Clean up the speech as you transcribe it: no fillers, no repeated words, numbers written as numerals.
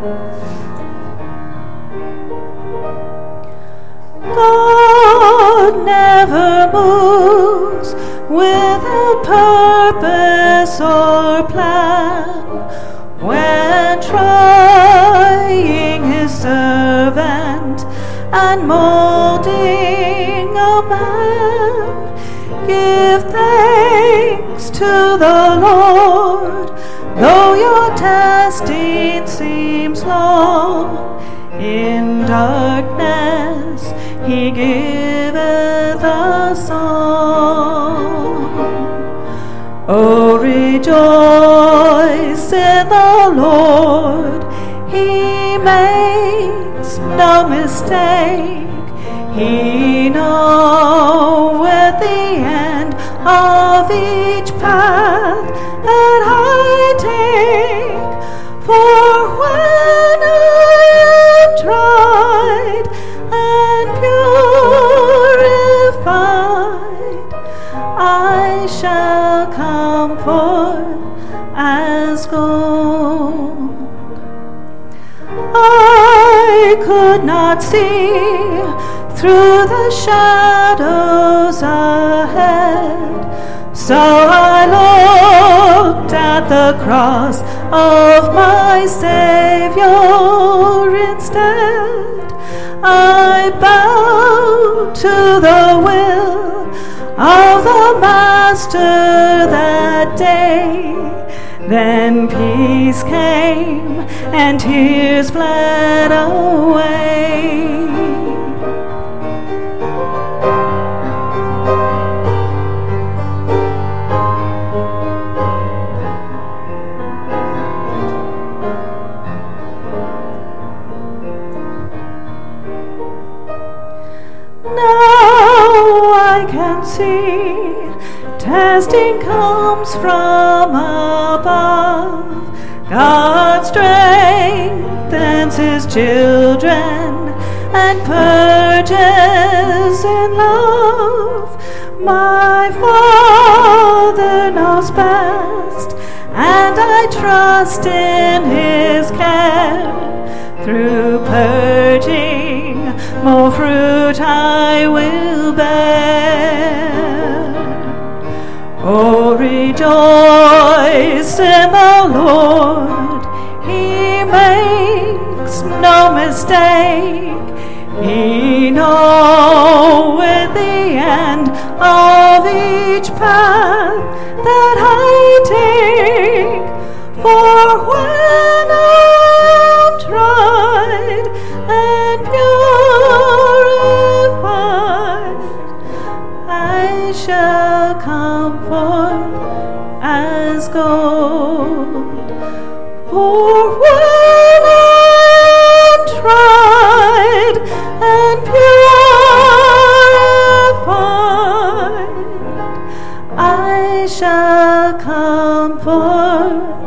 God never moves without purpose or plan. When trying his servant and molding a man, give thanks to the Lord, though your testing seems long. In darkness he giveth a song. Oh, rejoice in the Lord, he makes no mistake. He knoweth the end of each path that I take. For when I am tried and purified, I shall come forth as gold. I could not see through the shadows ahead, so I looked at the cross of my Savior instead. I bowed to the will of the Master that day. Then peace came and tears fled away. I can see testing comes from above. God strengthens his children and purges in love. My Father knows best, and I trust in his care. Through purging, more fruit I will bear. Oh, rejoice in the Lord, he makes no mistake. He knoweth the end of each path that I take. For when I am tried and purified, I shall come forth as gold. For when I am tried and purified, I shall come forth